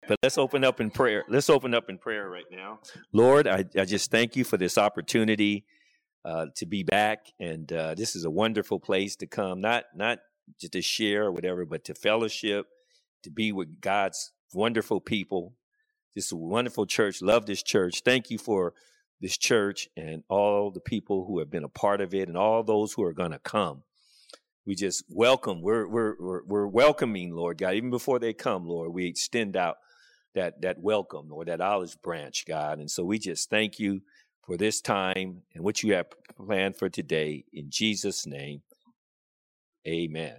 But let's open up in prayer. Let's open up in prayer right now. Lord, I just thank you for this opportunity to be back. And this is a wonderful place to come, not just to share or whatever, but to fellowship, to be with God's wonderful people. This is a wonderful church. Love this church. Thank you for this church and all the people who have been a part of it and all those who are going to come. We just welcome. We're welcoming, Lord God. Even before they come, Lord, we extend out that welcome, Lord, that olive branch, God. And so we just thank you for this time and what you have planned for today. In Jesus' name, amen.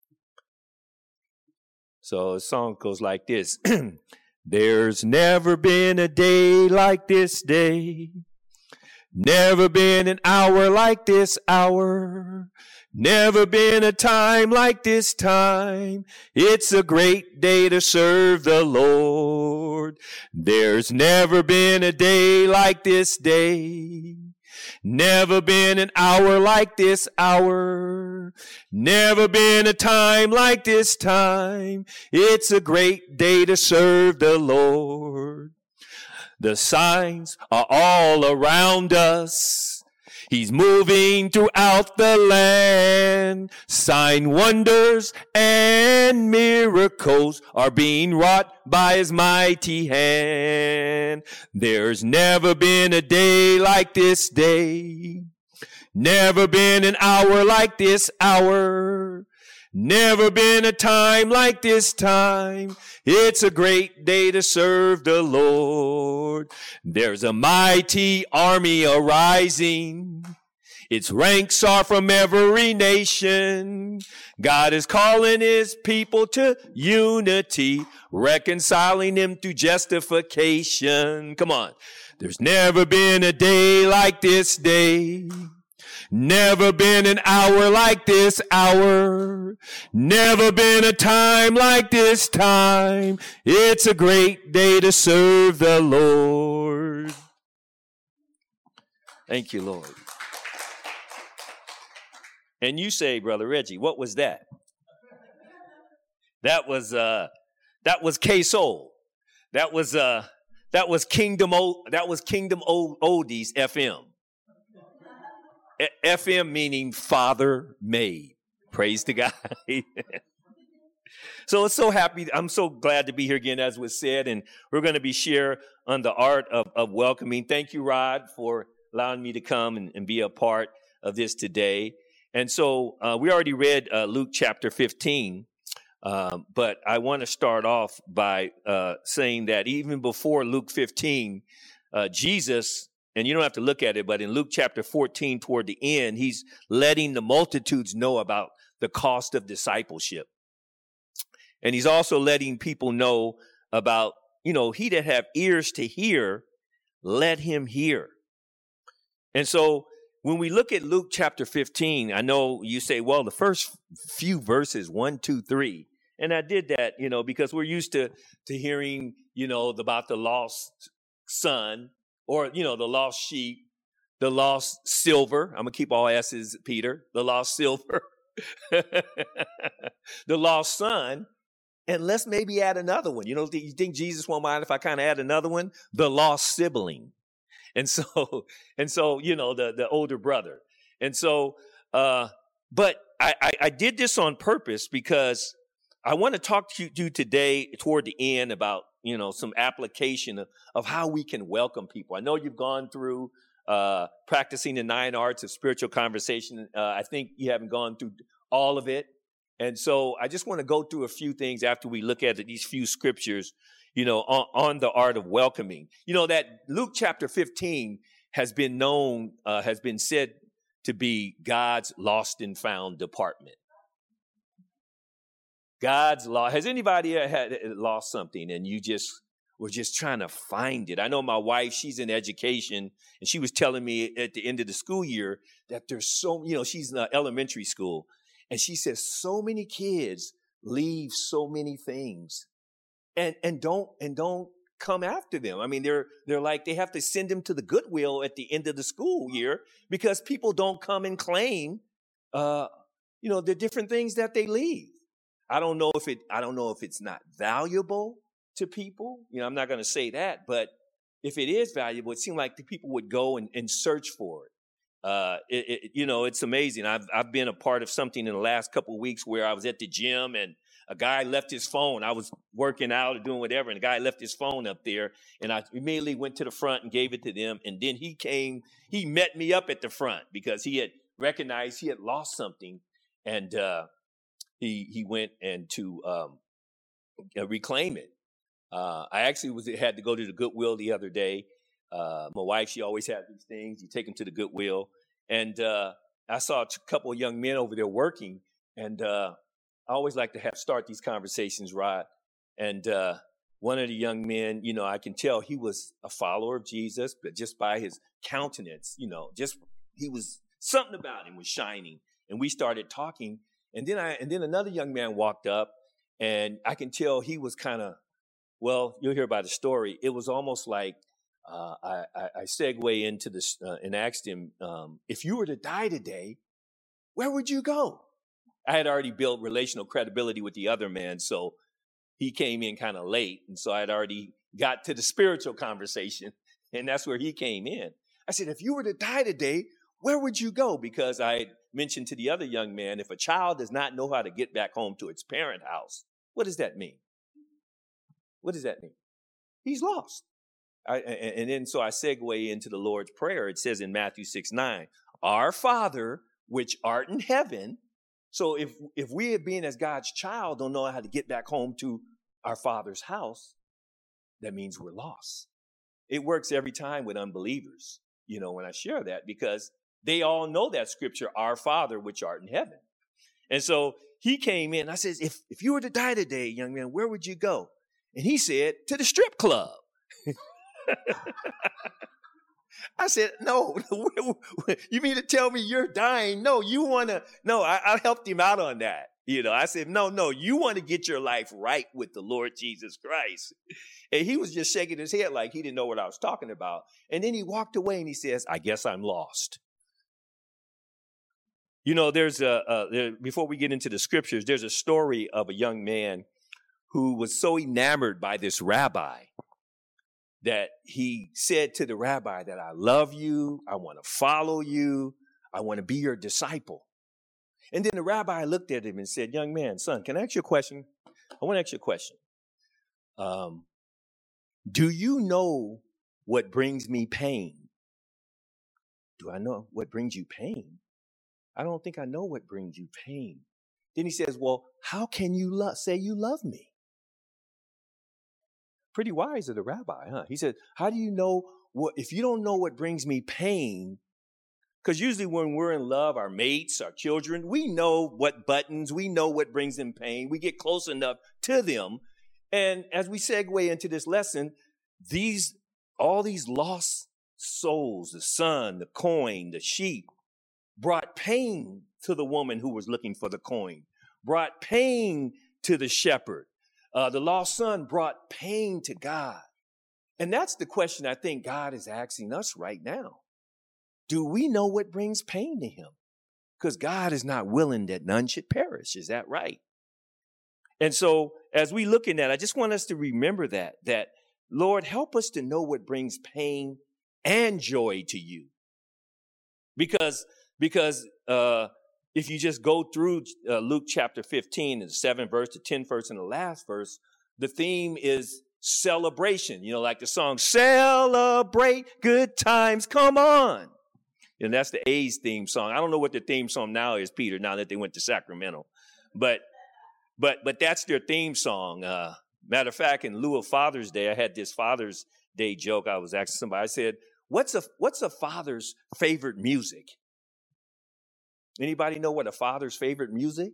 So the song goes like this. There's never been a day like this day. Never been an hour like this hour. Never been a time like this time. It's a great day to serve the Lord. There's never been a day like this day. Never been an hour like this hour. Never been a time like this time. It's a great day to serve the Lord. The signs are all around us. He's moving throughout the land. Sign wonders and miracles are being wrought by his mighty hand. There's never been a day like this day. Never been an hour like this hour. Never been a time like this time. It's a great day to serve the Lord. There's a mighty army arising. Its ranks are from every nation. God is calling his people to unity, reconciling them through justification. Come on. There's never been a day like this day. Never been an hour like this hour. Never been a time like this time. It's a great day to serve the Lord. Thank you, Lord. And you say, Brother Reggie, what was that? That was K-Soul. That was Kingdom Oldies FM. FM meaning Father made. Praise to God. So it's so happy. I'm so glad to be here again, as was said, and we're going to be share on the art of welcoming. Thank you, Rod, for allowing me to come and be a part of this today. And so we already read Luke chapter 15, but I want to start off by saying that even before Luke 15, Jesus, and you don't have to look at it, but in Luke chapter 14, toward the end, he's letting the multitudes know about the cost of discipleship. And he's also letting people know about, he that have ears to hear, let him hear. And so when we look at Luke chapter 15, I know you say, well, the first few verses, 1, 2, 3. And I did that, because we're used to hearing, about the lost son, or, the lost sheep, the lost silver. I'm going to keep all S's, Peter. The lost silver. The lost son. And let's maybe add another one. You think Jesus won't mind if I kind of add another one? The lost sibling. And so, the older brother. And so, but I did this on purpose because I want to talk to you today toward the end about, some application of how we can welcome people. I know you've gone through practicing the 9 arts of spiritual conversation. I think you haven't gone through all of it. And so I just want to go through a few things after we look at these few scriptures, on the art of welcoming. That Luke chapter 15 has been known, has been said to be God's lost and found department. God's law. Has anybody had lost something and you were just trying to find it? I know my wife, she's in education, and she was telling me at the end of the school year that there's she's in elementary school, and she says so many kids leave so many things and don't come after them. I mean, they're like, they have to send them to the Goodwill at the end of the school year because people don't come and claim, the different things that they leave. I don't know if it's not valuable. to people. I'm not going to say that, but if it is valuable, it seemed like the people would go and search for it. It's amazing. I've been a part of something in the last couple of weeks where I was at the gym and a guy left his phone. I was working out or doing whatever, and the guy left his phone up there, and I immediately went to the front and gave it to them. And then he met me up at the front because he had recognized he had lost something, and he went and to reclaim it. I actually had to go to the Goodwill the other day. My wife, she always has these things. You take them to the Goodwill. And I saw a couple of young men over there working. And I always like to start these conversations, Rod. And one of the young men, I can tell he was a follower of Jesus, but just by his countenance, he was, something about him was shining. And we started talking. And then another young man walked up, and I can tell he was kind of, well, you'll hear about the story. It was almost like, I segue into this and asked him, if you were to die today, where would you go? I had already built relational credibility with the other man, so he came in kind of late. And so I had already got to the spiritual conversation, and that's where he came in. I said, if you were to die today, where would you go? Because I had mentioned to the other young man, if a child does not know how to get back home to its parent house, what does that mean? What does that mean? He's lost. And then so I segue into the Lord's Prayer. It says in Matthew 6:9, our Father, which art in heaven. So if we, being as God's child, don't know how to get back home to our Father's house, that means we're lost. It works every time with unbelievers, when I share that, because they all know that scripture, our Father, which art in heaven. And so he came in. I said, if you were to die today, young man, where would you go? And he said, to the strip club. I said, no, you mean to tell me you're dying? No, I helped him out on that. I said, no, you want to get your life right with the Lord Jesus Christ. And he was just shaking his head like he didn't know what I was talking about. And then he walked away and he says, I guess I'm lost. There's before we get into the scriptures, there's a story of a young man who was so enamored by this rabbi that he said to the rabbi that I love you, I want to follow you, I want to be your disciple. And then the rabbi looked at him and said, young man, son, can I ask you a question? I want to ask you a question. Do you know what brings me pain? Do I know what brings you pain? I don't think I know what brings you pain. Then he says, well, how can you say you love me? Pretty wise of the rabbi, huh? He said, how do you know if you don't know what brings me pain? Because usually when we're in love, our mates, our children, we know what buttons, we know what brings them pain. We get close enough to them. And as we segue into this lesson, all these lost souls, the son, the coin, the sheep, brought pain to the woman who was looking for the coin, brought pain to the shepherd. The lost son brought pain to God. And that's the question I think God is asking us right now. Do we know what brings pain to him? Because God is not willing that none should perish. Is that right? And so as we look in that, I just want us to remember that Lord, help us to know what brings pain and joy to you. Because if you just go through Luke chapter 15, the 7th verse, the 10th verse, and the last verse, the theme is celebration. Like the song, celebrate good times, come on. And that's the A's theme song. I don't know what the theme song now is, Peter, now that they went to Sacramento. But that's their theme song. Matter of fact, in lieu of Father's Day, I had this Father's Day joke. I was asking somebody, I said, what's a father's favorite music? Anybody know what a father's favorite music?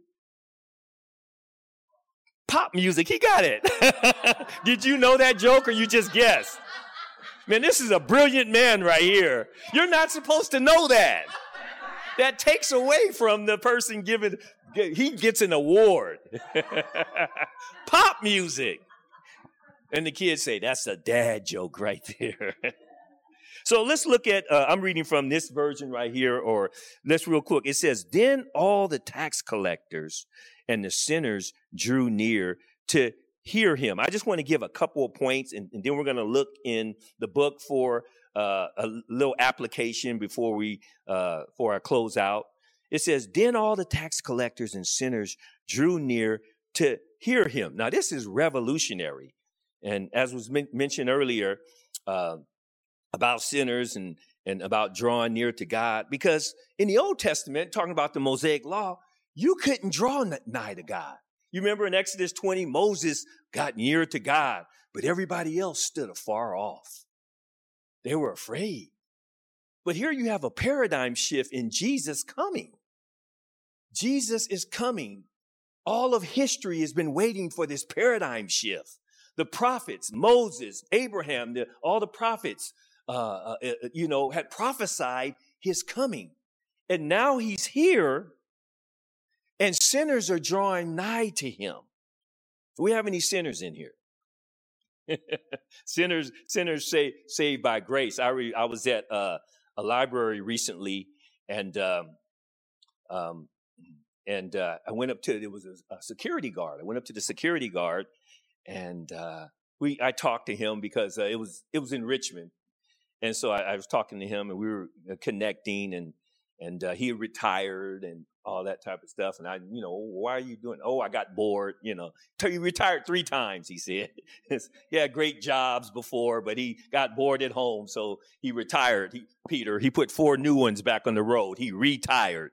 Pop music. He got it. Did you know that joke or you just guessed? Man, this is a brilliant man right here. You're not supposed to know that. That takes away from the person he gets an award. Pop music. And the kids say, that's a dad joke right there. So let's look at, I'm reading from this version right here, or let's real quick. It says, then all the tax collectors and the sinners drew near to hear him. I just want to give a couple of points, and then we're going to look in the book for a little application before I close out. It says, then all the tax collectors and sinners drew near to hear him. Now, this is revolutionary. And as was mentioned earlier about sinners and about drawing near to God, because in the Old Testament, talking about the Mosaic law, you couldn't draw nigh to God. You remember in Exodus 20, Moses got near to God, but everybody else stood afar off. They were afraid. But here you have a paradigm shift in Jesus coming. Jesus is coming. All of history has been waiting for this paradigm shift. The prophets, Moses, Abraham, all the prophets, had prophesied his coming. And now he's here, and sinners are drawing nigh to him. Do we have any sinners in here? Sinners saved by grace. I was at a library recently, and I went up to, there was a security guard. I went up to the security guard, and I talked to him because it was in Richmond, and so I was talking to him, and we were connecting, and he had retired and all that type of stuff. And I, why are you doing? Oh, I got bored, He retired 3 times, he said. He had great jobs before, but he got bored at home. So he retired. He put 4 new ones back on the road. He retired.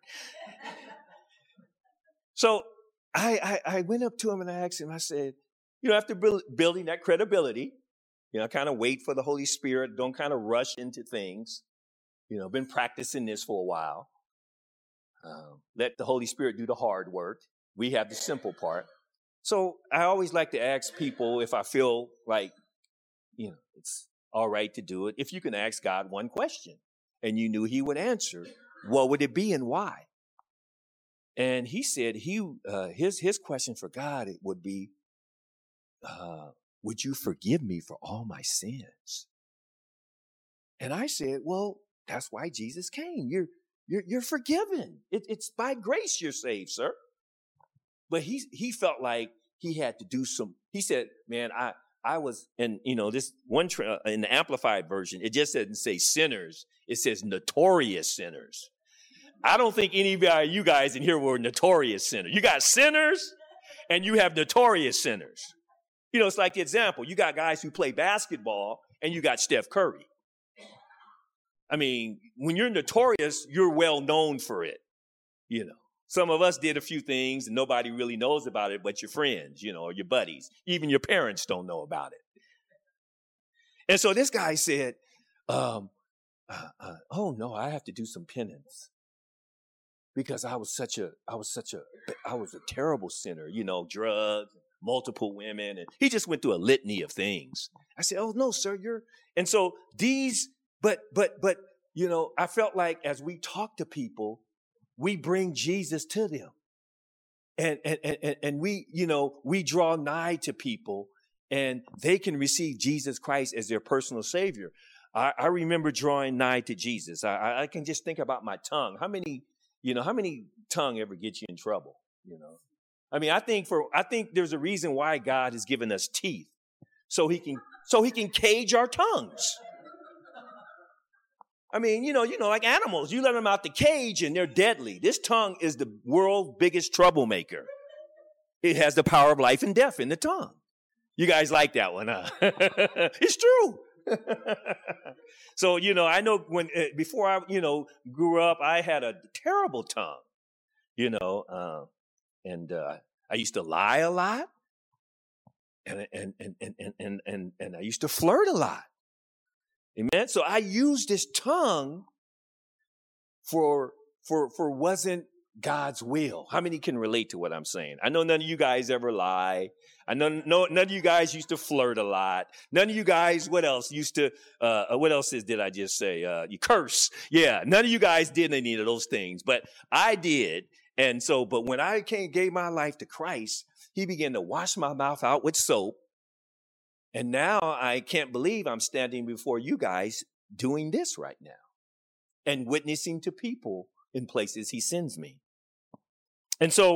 So I went up to him and I asked him, I said, after building that credibility, kind of wait for the Holy Spirit. Don't kind of rush into things. Been practicing this for a while. Let the Holy Spirit do the hard work. We have the simple part. So I always like to ask people if I feel like, it's all right to do it. If you can ask God one question and you knew he would answer, what would it be and why? And he said his question for God would be, would you forgive me for all my sins? And I said, well, that's why Jesus came. You're forgiven. It's by grace you're saved, sir. But he felt like he had to do some. He said, man, I was, and this one in the Amplified version, it just doesn't say sinners. It says notorious sinners. I don't think any of you guys in here were notorious sinners. You got sinners and you have notorious sinners. It's like the example. You got guys who play basketball and you got Steph Curry. I mean, when you're notorious, you're well known for it. Some of us did a few things and nobody really knows about it, but your friends, or your buddies, even your parents don't know about it. And so this guy said, oh no, I have to do some penance because I was a terrible sinner, drugs, multiple women. And he just went through a litany of things. I said, oh no, sir, and so But, I felt like as we talk to people, we bring Jesus to them. And we draw nigh to people and they can receive Jesus Christ as their personal savior. I remember drawing nigh to Jesus. I can just think about my tongue. How many tongue ever gets you in trouble? I mean, I think there's a reason why God has given us teeth so he can cage our tongues. I mean, like animals, you let them out the cage and they're deadly. This tongue is the world's biggest troublemaker. It has the power of life and death in the tongue. You guys like that one, huh? It's true. So, I know before I, grew up, I had a terrible tongue, and I used to lie a lot and I used to flirt a lot. Amen. So I used this tongue for wasn't God's will. How many can relate to what I'm saying? I know none of you guys ever lie. I know none of you guys used to flirt a lot. None of you guys, what else did I just say? You curse. Yeah. None of you guys did any of those things, but I did. And so, but when I gave my life to Christ, he began to wash my mouth out with soap. And now I can't believe I'm standing before you guys doing this right now and witnessing to people in places he sends me. And so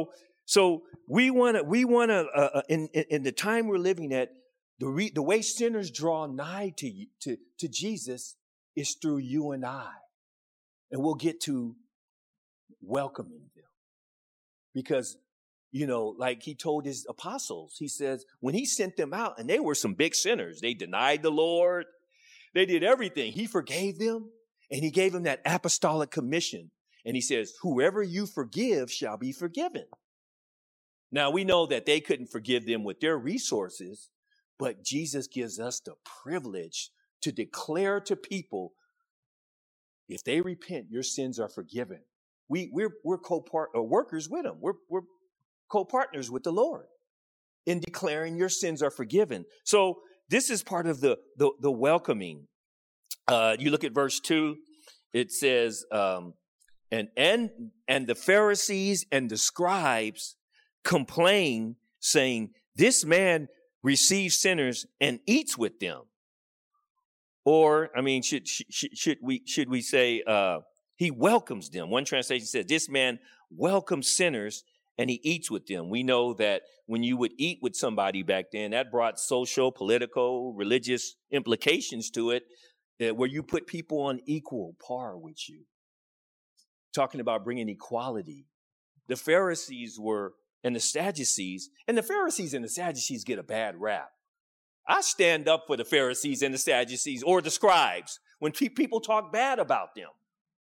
So we want to, in the time we're living at, the way sinners draw nigh to Jesus is through you and I. And we'll get to welcoming them. Because, like he told his apostles, he says, when he sent them out, and they were some big sinners, they denied the Lord, they did everything. He forgave them, and he gave them that apostolic commission. And he says, whoever you forgive shall be forgiven. Now, we know that they couldn't forgive them with their resources, but Jesus gives us the privilege to declare to people, if they repent, your sins are forgiven. We're workers with him. We're co-partners with the Lord in declaring your sins are forgiven. So this is part of the welcoming. You look at verse 2, it says, and the Pharisees and the scribes complain, saying, this man receives sinners and eats with them. Or, should we say, he welcomes them. One translation says, this man welcomes sinners and he eats with them. We know that when you would eat with somebody back then, that brought social, political, religious implications to it, where you put people on equal par with you. Talking about bringing equality. The Pharisees and the Sadducees and the Sadducees get a bad rap. I stand up for the Pharisees and the Sadducees or the scribes when people talk bad about them.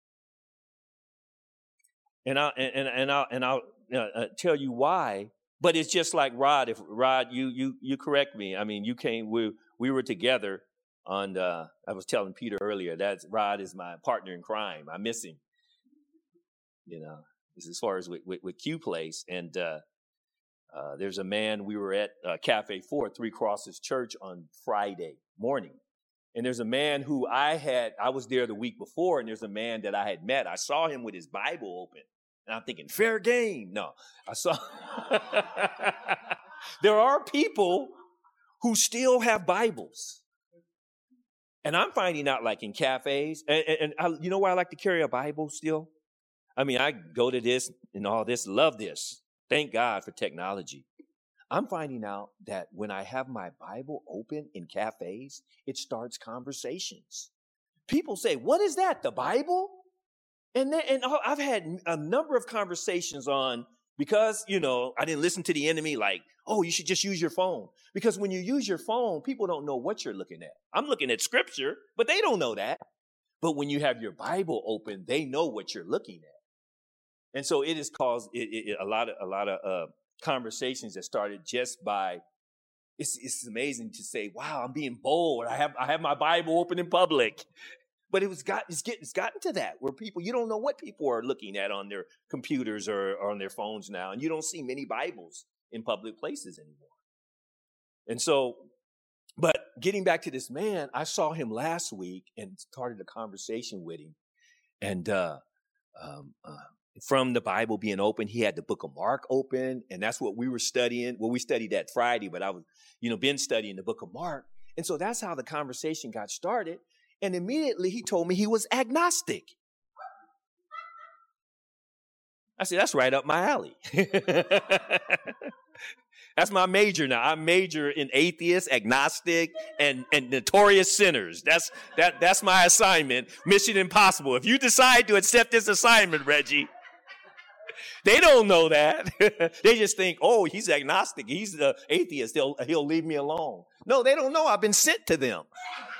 And I'll tell you why. But it's just like Rod. If Rod, you correct me. You came. We were together on. I was telling Peter earlier that Rod is my partner in crime. I miss him. As far as with Q Place, and there's a man. We were at Cafe 4 at Three Crosses Church on Friday morning. And there's a man who I was there the week before, and there's a man that I had met. I saw him with his Bible open. And I'm thinking, fair game. No, I saw. There are people who still have Bibles. And I'm finding out, like in cafes, and you know why I like to carry a Bible still? I go to this and all this, love this. Thank God for technology. I'm finding out that when I have my Bible open in cafes, it starts conversations. People say, what is that, the Bible? And I've had a number of conversations on, because, I didn't listen to the enemy like, oh, you should just use your phone. Because when you use your phone, people don't know what you're looking at. I'm looking at scripture, but they don't know that. But when you have your Bible open, they know what you're looking at. And so it has caused a lot of conversations that started just by, it's amazing to say, wow, I'm being bold. I have my Bible open in public. But it's gotten to that where people, you don't know what people are looking at on their computers or on their phones now. And you don't see many Bibles in public places anymore. And so, but getting back to this man, I saw him last week and started a conversation with him. And from the Bible being open, he had the book of Mark open. And that's what we were studying. Well, we studied that Friday, but I was, been studying the book of Mark. And so that's how the conversation got started. And immediately he told me he was agnostic. I said, that's right up my alley. That's my major now. I major in atheists, agnostic, and notorious sinners. That's my assignment. Mission impossible. If you decide to accept this assignment, Reggie, they don't know that. They just think, oh, he's agnostic. He's the atheist. He'll leave me alone. No, they don't know. I've been sent to them.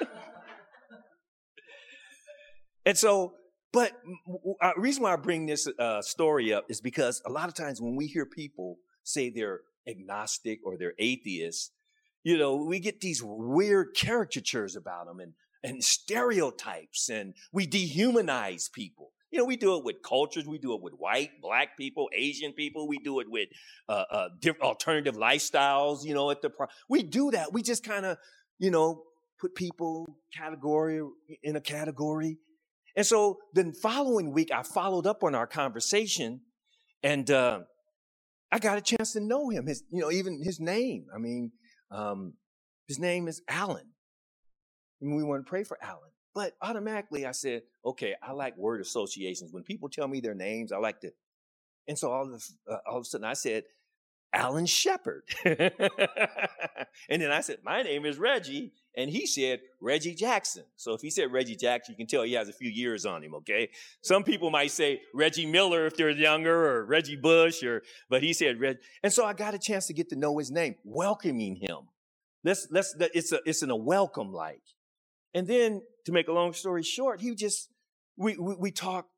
And so, but the reason why I bring this story up is because a lot of times when we hear people say they're agnostic or they're atheists, we get these weird caricatures about them and stereotypes, and we dehumanize people. We do it with cultures. We do it with white, black people, Asian people. We do it with alternative lifestyles, we do that. We just kind of, put people in a category. And so then following week, I followed up on our conversation, and I got a chance to know him. Even his name. His name is Alan. And we want to pray for Alan. But automatically I said, okay, I like word associations. When people tell me their names, I like to And so all of a sudden I said, Alan Shepard. And then I said, my name is Reggie. And he said, Reggie Jackson. So if he said Reggie Jackson, you can tell he has a few years on him, okay? Some people might say Reggie Miller if they're younger, or Reggie Bush, but he said Reggie. And so I got a chance to get to know his name, welcoming him. It's in a welcome like. And then to make a long story short, we talked,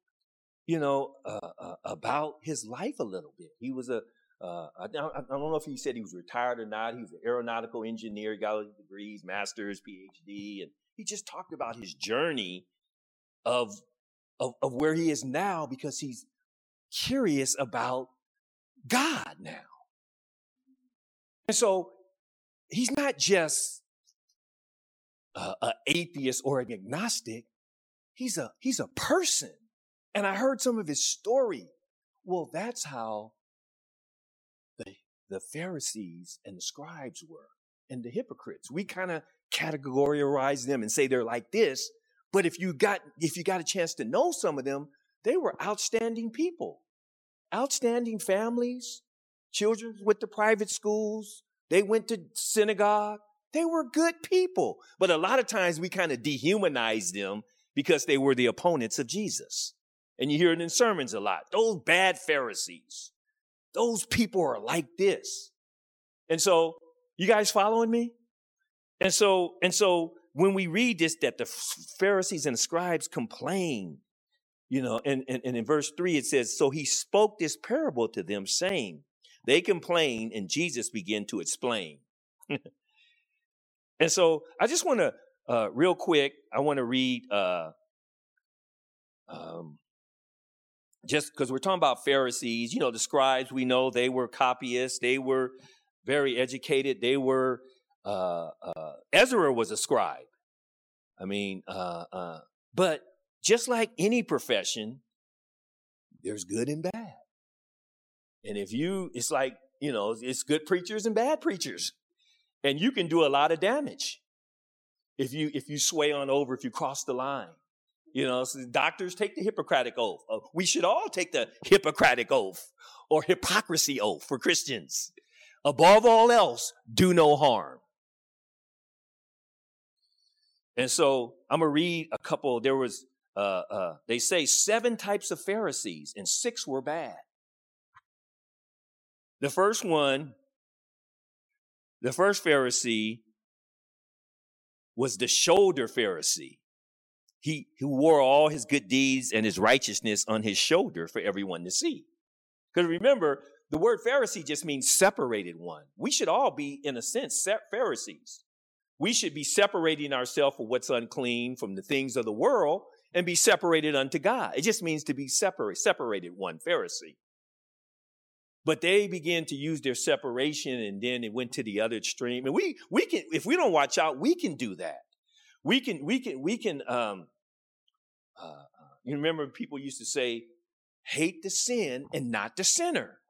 about his life a little bit. He was I don't know if he said he was retired or not. He was an aeronautical engineer. He got all his degrees, master's, PhD, and he just talked about his journey of where he is now, because he's curious about God now. And so he's not just an atheist or an agnostic. He's a person. And I heard some of his story. Well, that's how the Pharisees and the scribes were, and the hypocrites. We kind of categorize them and say they're like this. But if you got a chance to know some of them, they were outstanding people, outstanding families, children went to private schools. They went to synagogue. They were good people. But a lot of times we kind of dehumanize them because they were the opponents of Jesus. And you hear it in sermons a lot. Those bad Pharisees. Those people are like this. And so, you guys following me? And so when we read this, that the Pharisees and the scribes complain, and in verse 3 it says, so he spoke this parable to them, saying, they complained, and Jesus began to explain. And so I just want to, real quick, I want to read, just because we're talking about Pharisees, the scribes, we know they were copyists. They were very educated. They were, Ezra was a scribe. But just like any profession, there's good and bad. And it's like, it's good preachers and bad preachers. And you can do a lot of damage if you sway on over, if you cross the line. So doctors take the Hippocratic oath. We should all take the Hippocratic oath or hypocrisy oath for Christians. Above all else, do no harm. And so I'm going to read a couple. There was, they say 7 types of Pharisees, and 6 were bad. The first Pharisee was the shoulder Pharisee. He wore all his good deeds and his righteousness on his shoulder for everyone to see. Because remember, the word Pharisee just means separated one. We should all be, in a sense, Pharisees. We should be separating ourselves from what's unclean, from the things of the world, and be separated unto God. It just means to be separated one, Pharisee. But they began to use their separation, and then it went to the other extreme. And we can, if we don't watch out, we can do that. We can. You remember people used to say, "Hate the sin and not the sinner."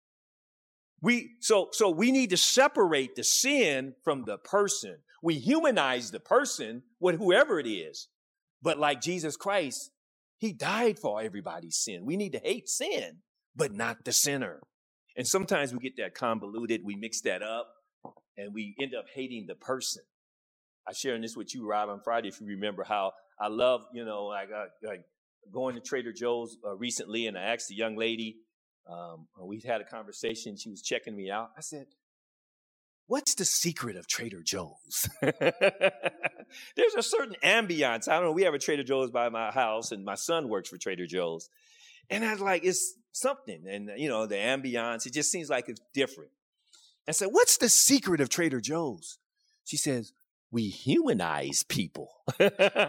So we need to separate the sin from the person. We humanize the person with whoever it is, but like Jesus Christ, he died for everybody's sin. We need to hate sin, but not the sinner. And sometimes we get that convoluted. We mix that up, and we end up hating the person. I shared this with you, Rob, on Friday, if you remember how I love, like going to Trader Joe's recently, and I asked the young lady, we had a conversation. She was checking me out. I said, what's the secret of Trader Joe's? There's a certain ambiance. I don't know. We have a Trader Joe's by my house, and my son works for Trader Joe's. And I was like, it's something. And, the ambiance, it just seems like it's different. I said, what's the secret of Trader Joe's? She says, we humanize people. Yeah.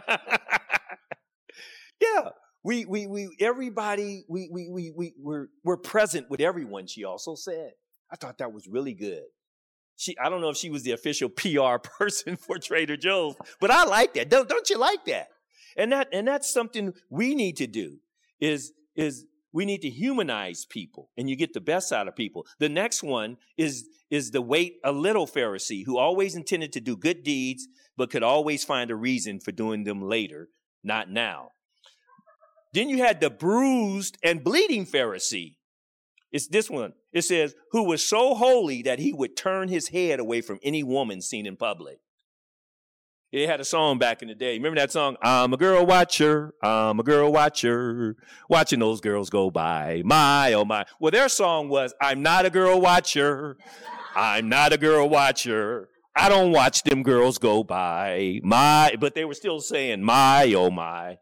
We're present with everyone, she also said. I thought that was really good. I don't know if she was the official PR person for Trader Joe's, but I like that. Don't you like that? And that's something we need to do is we need to humanize people, and you get the best out of people. The next one is the wait a little Pharisee, who always intended to do good deeds, but could always find a reason for doing them later, not now. Then you had the bruised and bleeding Pharisee, It's this one. It says, who was so holy that he would turn his head away from any woman seen in public. They had a song back in the day. Remember that song? I'm a girl watcher. I'm a girl watcher. Watching those girls go by. My, oh my. Well, their song was, I'm not a girl watcher. I'm not a girl watcher. I don't watch them girls go by. My, but they were still saying, my, oh my.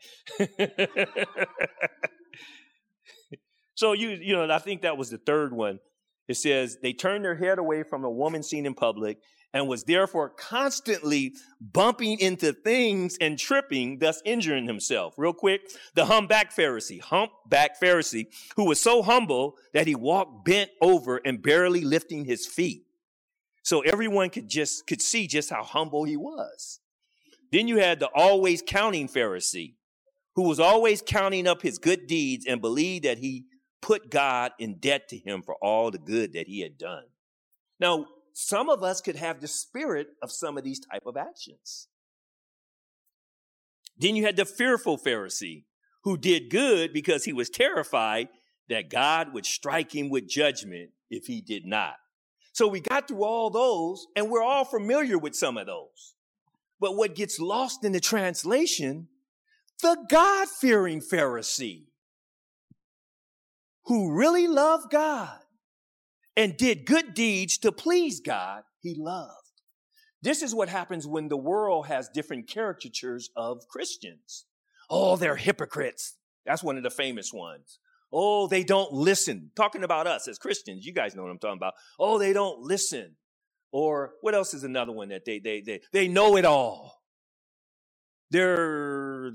So, I think that was the third one. It says, they turned their head away from a woman seen in public and was therefore constantly bumping into things and tripping, thus injuring himself. Real quick, the humpback Pharisee, who was so humble that he walked bent over and barely lifting his feet. So everyone could see just how humble he was. Then you had the always counting Pharisee, who was always counting up his good deeds and believed that he put God in debt to him for all the good that he had done. Now, some of us could have the spirit of some of these type of actions. Then you had the fearful Pharisee, who did good because he was terrified that God would strike him with judgment if he did not. So we got through all those, and we're all familiar with some of those. But what gets lost in the translation, the God-fearing Pharisee, who really loved God and did good deeds to please God, he loved. This is what happens when the world has different caricatures of Christians. Oh, they're hypocrites. That's one of the famous ones. Oh, they don't listen. Talking about us as Christians, you guys know what I'm talking about. Oh, they don't listen. Or what else is another one that they know it all. They're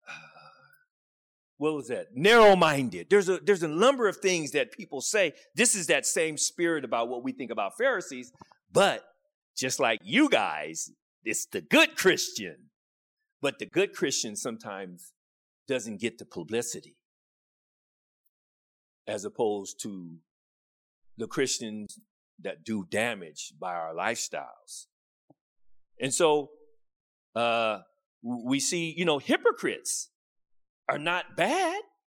what was that? Narrow-minded. There's a number of things that people say. This is that same spirit about what we think about Pharisees, but just like you guys, it's the good Christian. But the good Christian sometimes doesn't get the publicity as opposed to the Christians that do damage by our lifestyles. And so we see, hypocrites are not bad.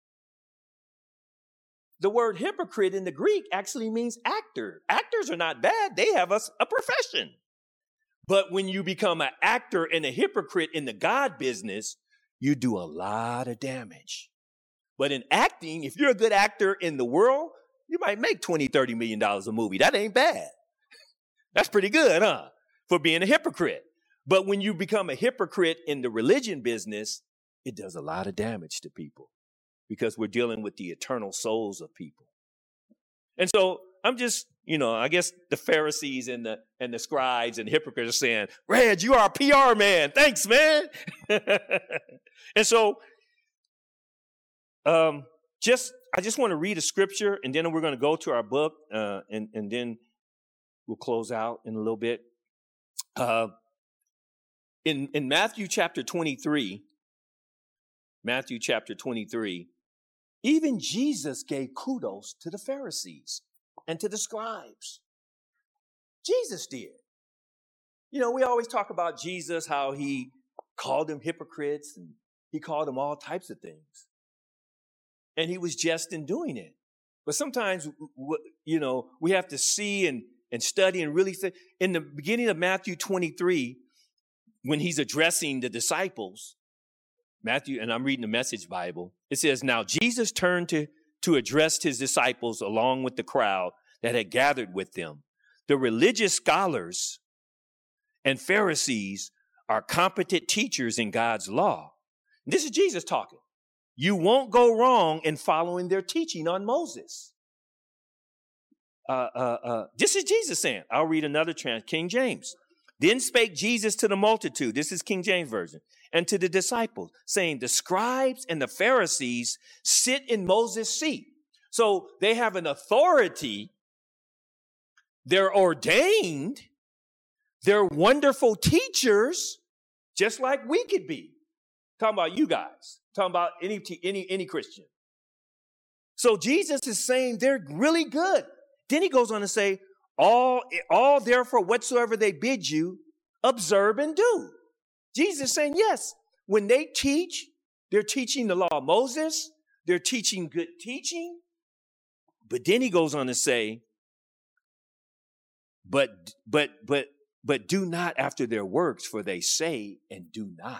The word hypocrite in the Greek actually means actor. Actors are not bad. They have a profession. But when you become an actor and a hypocrite in the God business, you do a lot of damage. But in acting, if you're a good actor in the world, you might make $20, $30 million a movie. That ain't bad. That's pretty good, huh? For being a hypocrite. But when you become a hypocrite in the religion business, it does a lot of damage to people because we're dealing with the eternal souls of people. And so I'm just, I guess the Pharisees and the scribes and hypocrites are saying, Reg, you are a PR man. Thanks, man. And so I just want to read a scripture, and then we're going to go to our book, and then we'll close out in a little bit. In Matthew chapter 23, even Jesus gave kudos to the Pharisees and to the scribes. Jesus did. We always talk about Jesus, how he called them hypocrites and he called them all types of things. And he was just in doing it. But sometimes, we have to see and study and really think. In the beginning of Matthew 23, when he's addressing the disciples, Matthew, and I'm reading the Message Bible, it says, now Jesus turned to address his disciples along with the crowd that had gathered with them. The religious scholars and Pharisees are competent teachers in God's law. This is Jesus talking. You won't go wrong in following their teaching on Moses. This is Jesus saying. I'll read another King James. Then spake Jesus to the multitude. This is King James Version. And to the disciples, saying, the scribes and the Pharisees sit in Moses' seat. So they have an authority. They're ordained. They're wonderful teachers, just like we could be. Talking about you guys. Talking about any Christian. So Jesus is saying they're really good. Then he goes on to say, all therefore whatsoever they bid you, observe and do. Jesus is saying, yes, when they teach, they're teaching the law of Moses. They're teaching good teaching. But then he goes on to say, but do not after their works, for they say and do not.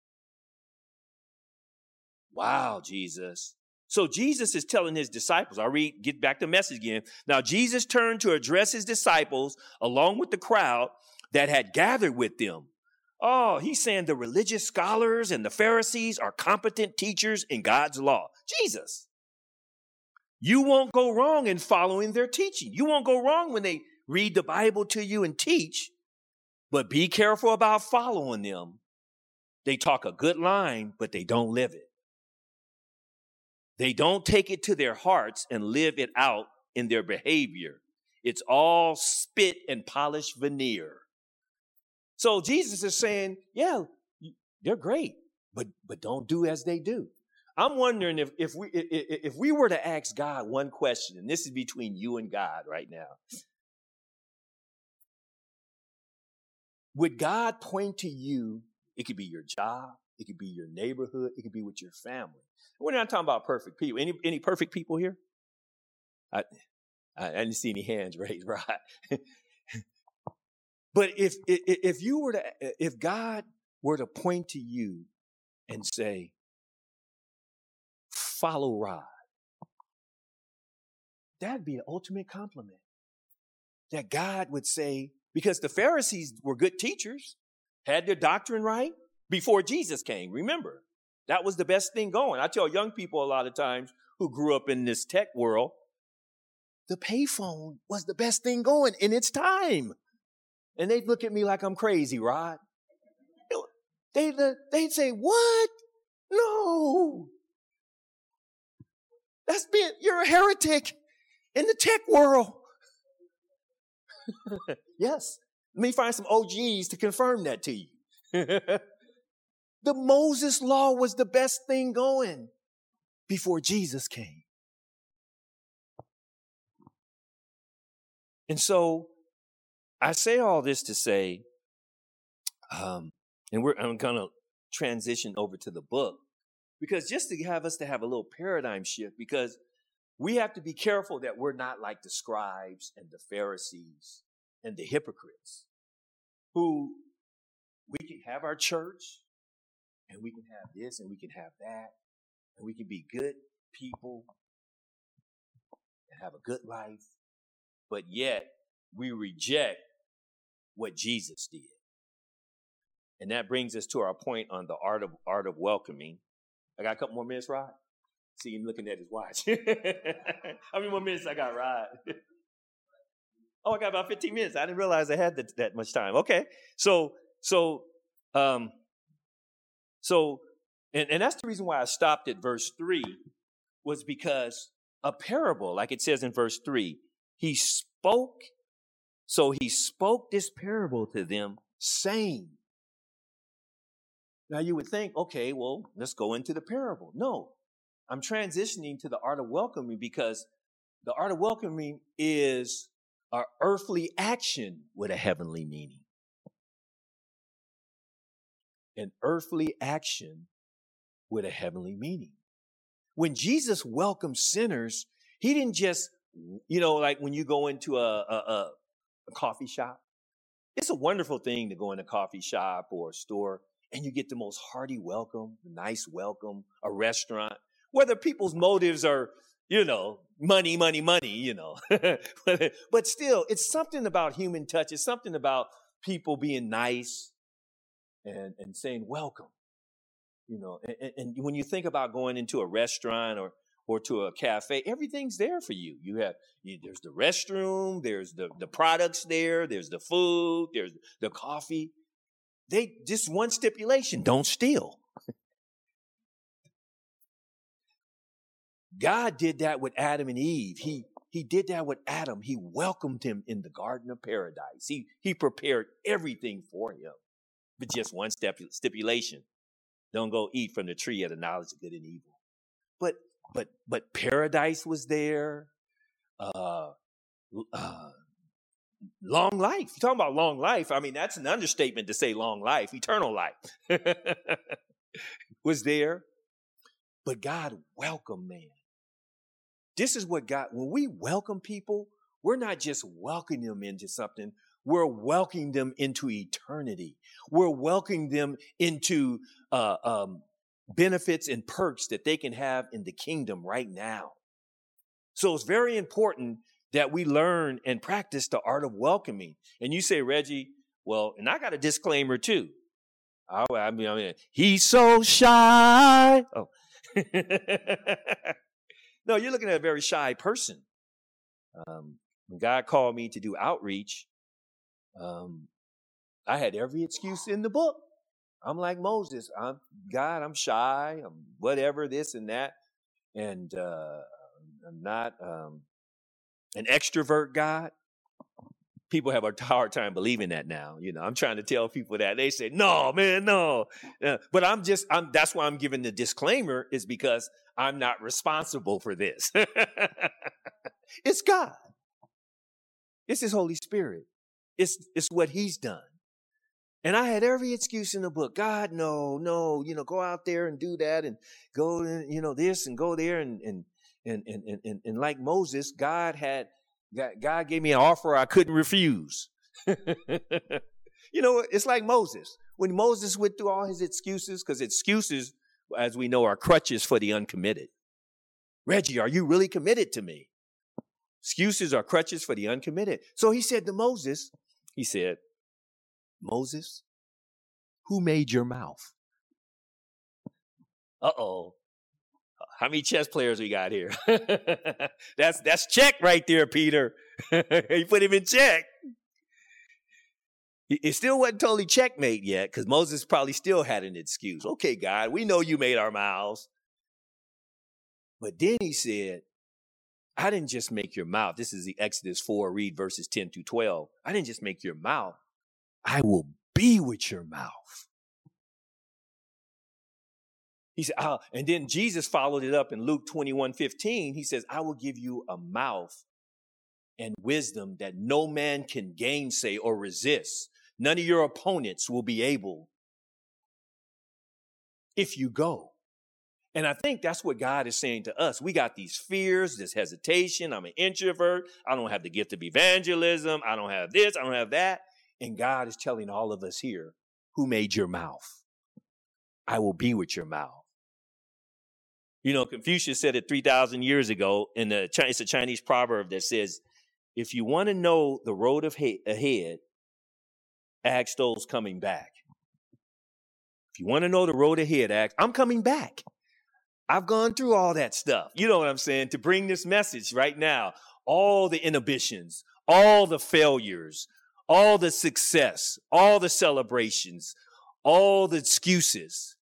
Wow, Jesus. So Jesus is telling his disciples, get back to the message again. Now, Jesus turned to address his disciples along with the crowd that had gathered with them. Oh, he's saying the religious scholars and the Pharisees are competent teachers in God's law. Jesus, you won't go wrong in following their teaching. You won't go wrong when they read the Bible to you and teach, but be careful about following them. They talk a good line, but they don't live it. They don't take it to their hearts and live it out in their behavior. It's all spit and polished veneer. So Jesus is saying, yeah, they're great, but don't do as they do. I'm wondering if we were to ask God one question, and this is between you and God right now. Would God point to you? It could be your job. It could be your neighborhood. It could be with your family. We're not talking about perfect people. Any perfect people here? I didn't see any hands raised, right? But if God were to point to you and say, follow Rod, that'd be an ultimate compliment. That God would say, because the Pharisees were good teachers, had their doctrine right before Jesus came. Remember, that was the best thing going. I tell young people a lot of times who grew up in this tech world, the payphone was the best thing going in its time. And they'd look at me like I'm crazy, Rod. They'd say, what? No. You're a heretic in the tech world. Yes. Let me find some OGs to confirm that to you. The Moses law was the best thing going before Jesus came. And so I say all this to say, I'm going to transition over to the book, because just to have us to have a little paradigm shift, because we have to be careful that we're not like the scribes and the Pharisees and the hypocrites, who we can have our church and we can have this and we can have that, and we can be good people and have a good life, but yet we reject what Jesus did. And that brings us to our point on the art of welcoming. I got a couple more minutes, Rod? See him looking at his watch. How many more minutes I got, Rod? Oh, I got about 15 minutes. I didn't realize I had that much time. Okay. So, and that's the reason why I stopped at verse 3, was because a parable, like it says in verse 3, he spoke this parable to them, saying. Now you would think, okay, well, let's go into the parable. No, I'm transitioning to the art of welcoming, because the art of welcoming is our earthly action with a heavenly meaning. An earthly action with a heavenly meaning. When Jesus welcomed sinners, he didn't just, like when you go into a coffee shop. It's a wonderful thing to go in a coffee shop or a store and you get the most hearty welcome, nice welcome, a restaurant, whether people's motives are, money, but still, it's something about human touch. It's something about people being nice and saying welcome, and when you think about going into a restaurant or to a cafe, everything's there for you. There's the restroom, there's the products there, there's the food, there's the coffee. Just one stipulation: don't steal. God did that with Adam and Eve. He did that with Adam. He welcomed him in the Garden of Paradise. He prepared everything for him, but just one stipulation: don't go eat from the tree of the knowledge of good and evil. But paradise was there. Long life. You're talking about long life. I mean, that's an understatement to say long life. Eternal life was there. But God welcomed man. This is what God, when we welcome people, we're not just welcoming them into something. We're welcoming them into eternity. We're welcoming them into benefits and perks that they can have in the kingdom right now. So it's very important that we learn and practice the art of welcoming. And you say, Reggie, well, and I got a disclaimer too. I mean, he's so shy. Oh. No, you're looking at a very shy person. When God called me to do outreach, I had every excuse in the book. I'm like Moses. I'm shy. I'm whatever, this and that. And I'm not an extrovert God. People have a hard time believing that now. You know, I'm trying to tell people that. They say, no, man, no. But that's why I'm giving the disclaimer, is because I'm not responsible for this. It's God. It's his Holy Spirit. It's what he's done. And I had every excuse in the book. God, no, go out there and do that and go, this and go there. And like Moses, God gave me an offer I couldn't refuse. It's like Moses. When Moses went through all his excuses, because excuses, as we know, are crutches for the uncommitted. Reggie, are you really committed to me? Excuses are crutches for the uncommitted. So he said to Moses, Moses, who made your mouth? Uh-oh. How many chess players we got here? That's check right there, Peter. You put him in check. It still wasn't totally checkmate yet, because Moses probably still had an excuse. Okay, God, we know you made our mouths. But then he said, I didn't just make your mouth. This is the Exodus 4, read verses 10 through 12. I didn't just make your mouth. I will be with your mouth. He said, and then Jesus followed it up in Luke 21:15. He says, I will give you a mouth and wisdom that no man can gainsay or resist. None of your opponents will be able if you go. And I think that's what God is saying to us. We got these fears, this hesitation. I'm an introvert. I don't have the gift of evangelism. I don't have this. I don't have that. And God is telling all of us here, who made your mouth? I will be with your mouth. Confucius said it 3,000 years ago. It's a Chinese proverb that says, if you want to know the road ahead, ask those coming back. If you want to know the road ahead, ask, I'm coming back. I've gone through all that stuff. You know what I'm saying? To bring this message right now, all the inhibitions, all the failures, all the success, all the celebrations, all the excuses.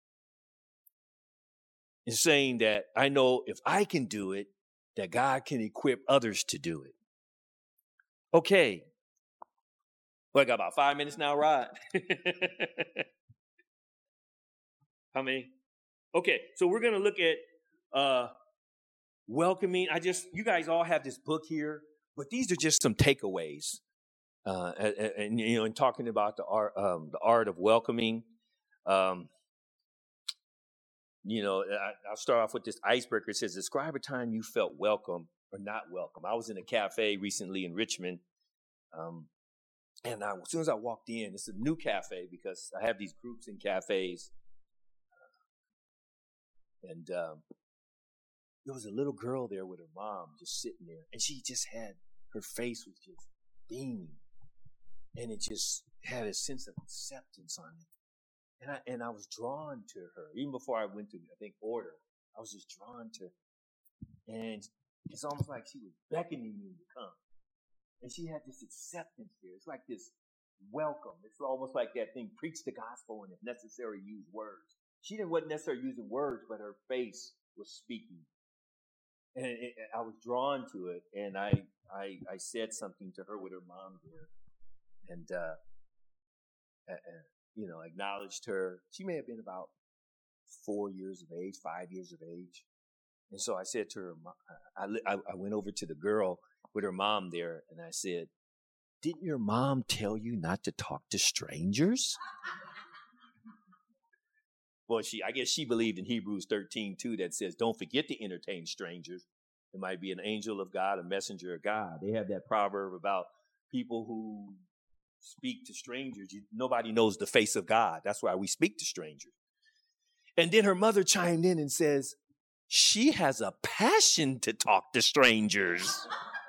And saying that I know if I can do it, that God can equip others to do it. Okay. Well, I got about 5 minutes now, Rod. How many? Okay, so we're going to look at welcoming. You guys all have this book here, but these are just some takeaways. And talking about the art of welcoming. I'll start off with this icebreaker. It says, describe a time you felt welcome or not welcome. I was in a cafe recently in Richmond. And as soon as I walked in, it's a new cafe because I have these groups in cafes. And there was a little girl there with her mom just sitting there. And she just had, her face was just beaming. And it just had a sense of acceptance on it. And I was drawn to her. Even before I went to, order, I was just drawn to her. And it's almost like she was beckoning me to come. And she had this acceptance there. It's like this welcome. It's almost like that thing, preach the gospel and if necessary, use words. She wasn't necessarily using words, but her face was speaking. And I was drawn to it. And I said something to her with her mom there. And, acknowledged her. She may have been about 4 years of age, 5 years of age. And so I said to her, I went over to the girl with her mom there, and I said, didn't your mom tell you not to talk to strangers? Well, I guess she believed in Hebrews 13, too, that says, don't forget to entertain strangers. It might be an angel of God, a messenger of God. They have that proverb about people who speak to strangers. Nobody knows the face of God. That's why we speak to strangers. And then her mother chimed in and says, she has a passion to talk to strangers.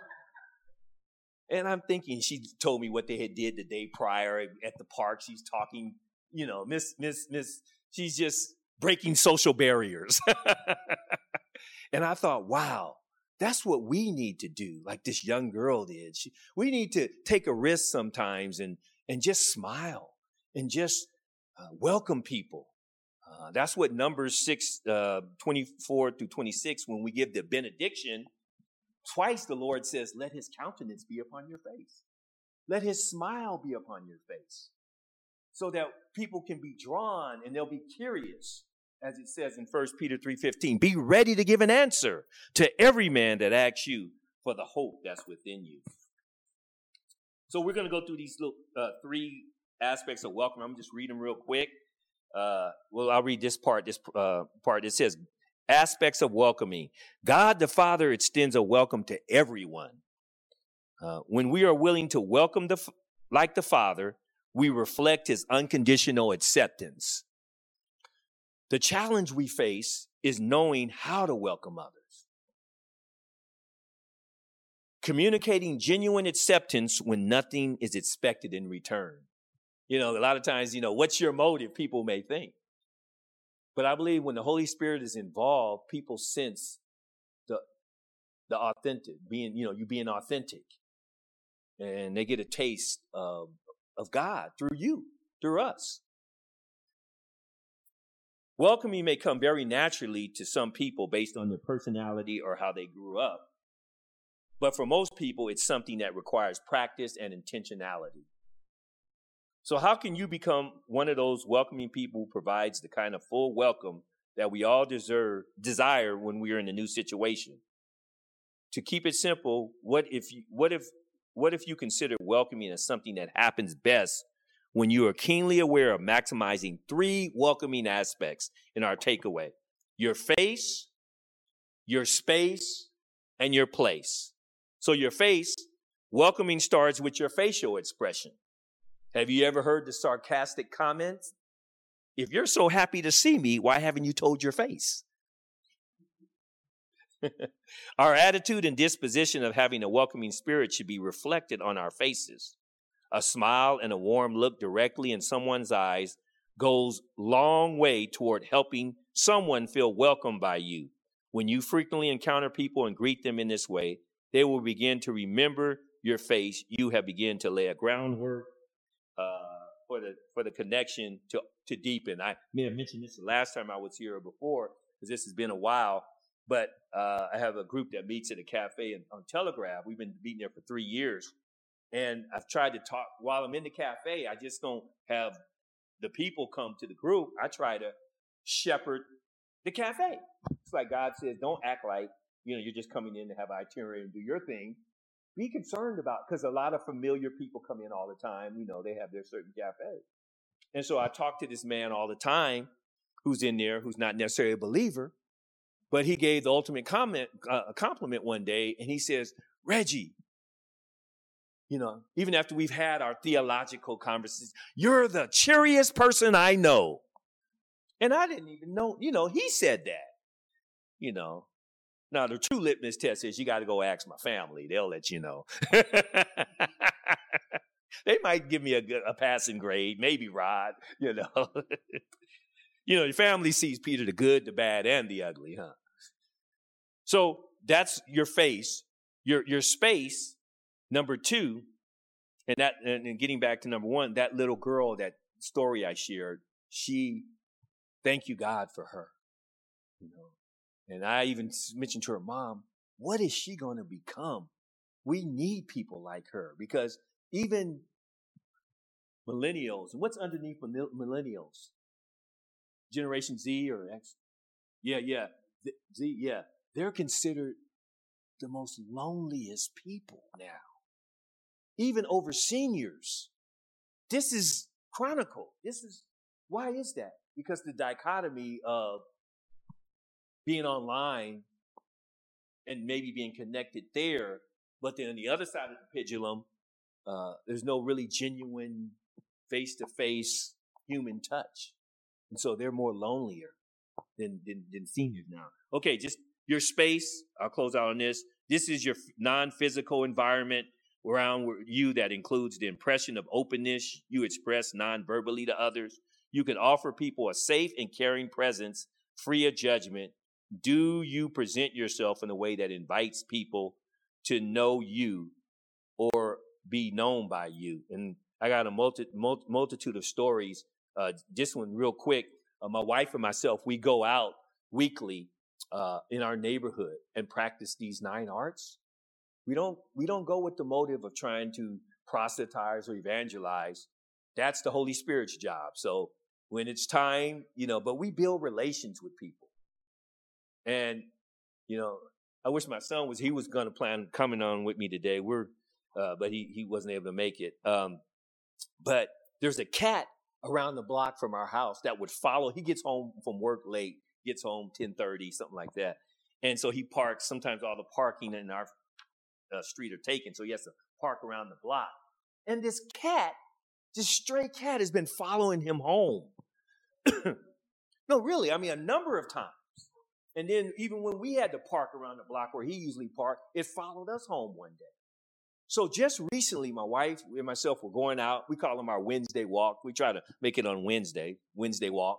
And I'm thinking, she told me what they had did the day prior at the park. She's talking, Miss, she's just breaking social barriers. And I thought, wow, that's what we need to do, like this young girl did. We need to take a risk sometimes and just smile and just welcome people. That's what Numbers 6, 24 through 26, when we give the benediction, twice the Lord says, let his countenance be upon your face. Let his smile be upon your face, so that people can be drawn and they'll be curious. As it says in 1 Peter 3:15, be ready to give an answer to every man that asks you for the hope that's within you. So we're going to go through these little three aspects of welcome. I'm just read them real quick. I'll read this part. It says, aspects of welcoming. God the Father extends a welcome to everyone. When we are willing to welcome like the Father, we reflect his unconditional acceptance. The challenge we face is knowing how to welcome others. Communicating genuine acceptance when nothing is expected in return. A lot of times, what's your motive, people may think. But I believe when the Holy Spirit is involved, people sense the authentic, you being authentic. And they get a taste of God through us. Welcoming may come very naturally to some people based on their personality or how they grew up. But for most people, it's something that requires practice and intentionality. So how can you become one of those welcoming people who provides the kind of full welcome that we all desire when we are in a new situation? To keep it simple, what if you consider welcoming as something that happens best when you are keenly aware of maximizing three welcoming aspects in our takeaway: your face, your space, and your place. So your face, welcoming starts with your facial expression. Have you ever heard the sarcastic comments? If you're so happy to see me, why haven't you told your face? Our attitude and disposition of having a welcoming spirit should be reflected on our faces. A smile and a warm look directly in someone's eyes goes a long way toward helping someone feel welcomed by you. When you frequently encounter people and greet them in this way, they will begin to remember your face. You have begun to lay a groundwork for the connection to deepen. I may have mentioned this the last time I was here or before, because this has been a while, but I have a group that meets at a cafe on Telegraph. We've been meeting there for 3 years. And I've tried to talk while I'm in the cafe. I just don't have the people come to the group. I try to shepherd the cafe. It's like God says, don't act like, you're just coming in to have an itinerary and do your thing. Be concerned about, because a lot of familiar people come in all the time. They have their certain cafe. And so I talk to this man all the time who's in there, who's not necessarily a believer, but he gave the ultimate compliment one day. And he says, Reggie, even after we've had our theological conversations, you're the cheeriest person I know. And I didn't even know, he said that, Now, the true litmus test is you got to go ask my family. They'll let you know. They might give me a passing grade, maybe Rod, Your family sees Peter the good, the bad, and the ugly, huh? So that's your face, your space. Number two, and getting back to number one, that little girl, that story I shared, thank you, God, for her. And I even mentioned to her mom, what is she going to become? We need people like her, because even millennials, and what's underneath millennials? Generation Z or X? Yeah. Z, yeah. They're considered the most loneliest people now. Even over seniors. This is chronicled. Why is that? Because the dichotomy of being online and maybe being connected there. But then on the other side of the pendulum, there's no really genuine face-to-face human touch. And so they're more lonelier than seniors now. Okay, just your space. I'll close out on this. This is your non-physical environment around you that includes the impression of openness you express non-verbally to others. You can offer people a safe and caring presence, free of judgment. Do you present yourself in a way that invites people to know you or be known by you? And I got a multitude of stories. Just one real quick. My wife and myself, we go out weekly in our neighborhood and practice these 9 arts. We don't go with the motive of trying to proselytize or evangelize. That's the Holy Spirit's job. So when it's time, but we build relations with people. And, I wish my son he was going to plan coming on with me today. But he wasn't able to make it. But there's a cat around the block from our house that would follow. He gets home from work late, gets home 10:30, something like that. And so he parks. Sometimes all the parking in our street are taken, so he has to park around the block. And this stray cat has been following him home. No, really, a number of times. And then even when we had to park around the block where he usually parked, it followed us home one day. So just recently, my wife and myself were going out. We call them our Wednesday walk. We try to make it on Wednesday walk.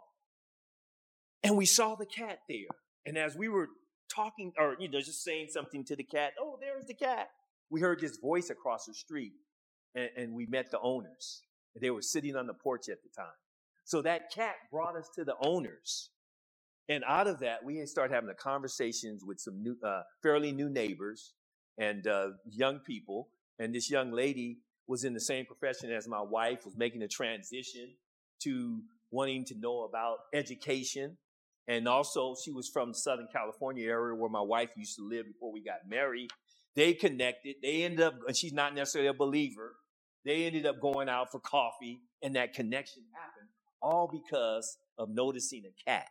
And we saw the cat there. And as we were talking or, just saying something to the cat, oh, there's the cat. We heard this voice across the street and we met the owners. They were sitting on the porch at the time. So that cat brought us to the owners. And out of that, we started having the conversations with some new, fairly new neighbors and young people. And this young lady was in the same profession as my wife, was making a transition to wanting to know about education. And also, she was from the Southern California area where my wife used to live before we got married. They connected. They ended up, and she's not necessarily a believer. They ended up going out for coffee, and that connection happened, all because of noticing a cat.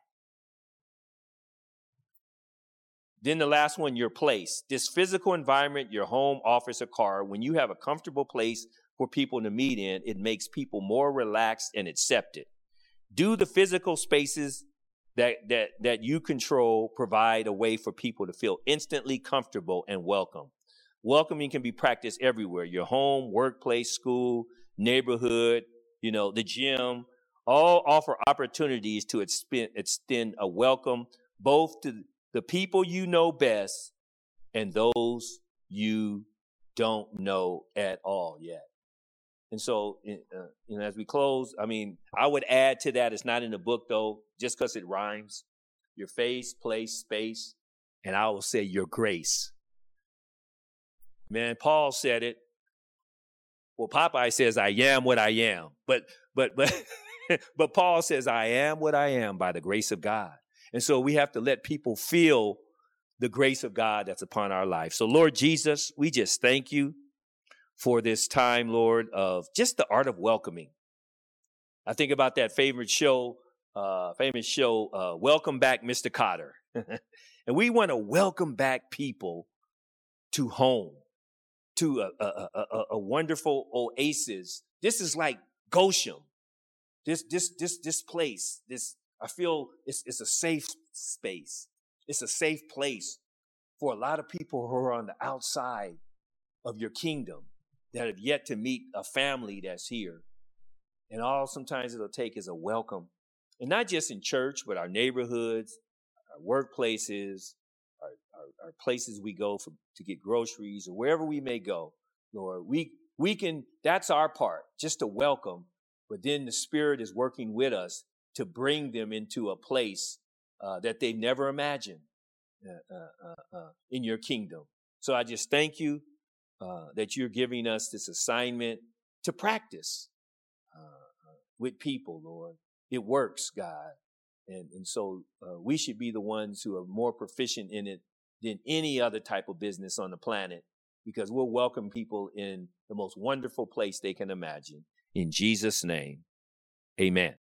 Then the last one, your place. This physical environment, your home, office, or car, when you have a comfortable place for people to meet in, it makes people more relaxed and accepted. Do the physical spaces that you control provide a way for people to feel instantly comfortable and welcome. Welcoming can be practiced everywhere. Your home, workplace, school, neighborhood, the gym, all offer opportunities to extend a welcome both to the people you know best and those you don't know at all yet. And so, as we close, I would add to that, it's not in the book though, just because it rhymes, your face, place, space, and I will say your grace. Man, Paul said it. Well, Popeye says, I am what I am. But Paul says, I am what I am by the grace of God. And so we have to let people feel the grace of God that's upon our life. So Lord Jesus, we just thank you for this time, Lord, of just the art of welcoming. I think about that famous show, Welcome Back, Mr. Kotter. And we want to welcome back people to home, to a wonderful oasis. This is like Goshen. This place, I feel it's a safe space. It's a safe place for a lot of people who are on the outside of your kingdom that have yet to meet a family that's here. And all sometimes it'll take is a welcome. And not just in church, but our neighborhoods, our workplaces, our places we go to get groceries or wherever we may go. Lord, we can, that's our part, just to welcome. But then the Spirit is working with us to bring them into a place that they never imagined in your kingdom. So I just thank you that you're giving us this assignment to practice with people, Lord. It works, God. And so we should be the ones who are more proficient in it than any other type of business on the planet, because we'll welcome people in the most wonderful place they can imagine. In Jesus' name, amen.